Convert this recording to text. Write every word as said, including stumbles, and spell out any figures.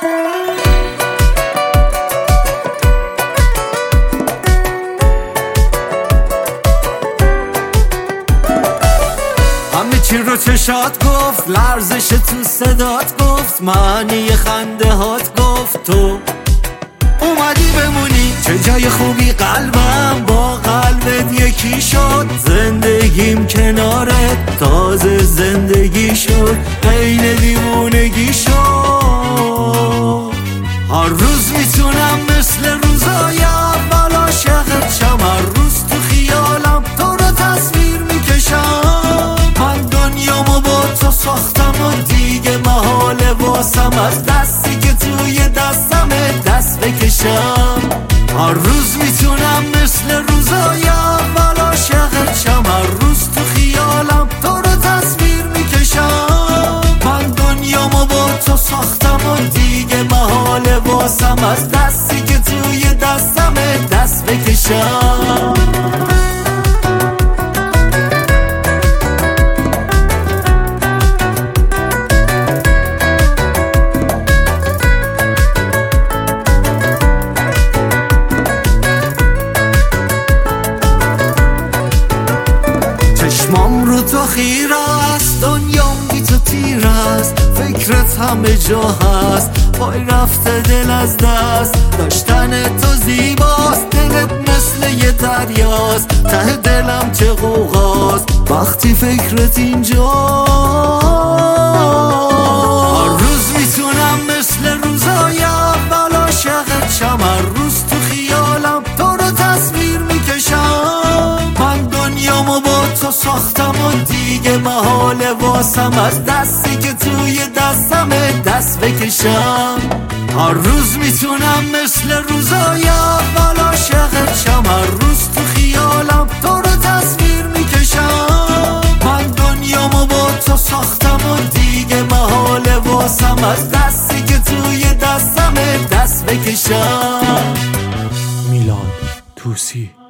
همه چی رو چشات گفت، لرزش تو صدات گفت، معنی خنده هات گفت تو اومدی بمونی. چه جای خوبی قلبم با قلبت یکی شد، زندگیم کنارت تازه زندگی شد، غیر دیوونگی شد. هر روز میتونم مثل روزای اول عاشقت شم، هر روز تو خیالم تو رو تصویر میکشم. من دنیامو با تو ساختم و دیگه محاله واسم از دستی که توی دستمه دست بکشم. هر روز میتونم مثل روزای اول عاشقت شم، هر روز تو خیالم تو رو تصویر میکشم. من دنیامو با تو ساختم و دیگه محاله واسم از دستی که توی دستمه دست بکشم. چشمام رو تو خیره است، دنیام بی تو تیر است، فکرت همه جا هست، پای رفته دل از دست. داشتن تو زیباست، دلت مثل یه دریاست، ته دلم چه غوغاست وقتی فکرت اینجا. هر روز میتونم مثل روزای اول عاشقت شم، هر روز تو خیالم تو رو تصویر میکشم. من دنیامو با تو ساختم و دیگه محاله واسم از دستی که توی دستمه دست بکشم. هر روز میتونم مثل روزای اول عاشقت شم، هر روز تو خیالم تو رو تصویر میکشم. من دنیامو با تو ساختم و دیگه محاله واسم از دستی که توی دستمه دست بکشم. میلاد توسی.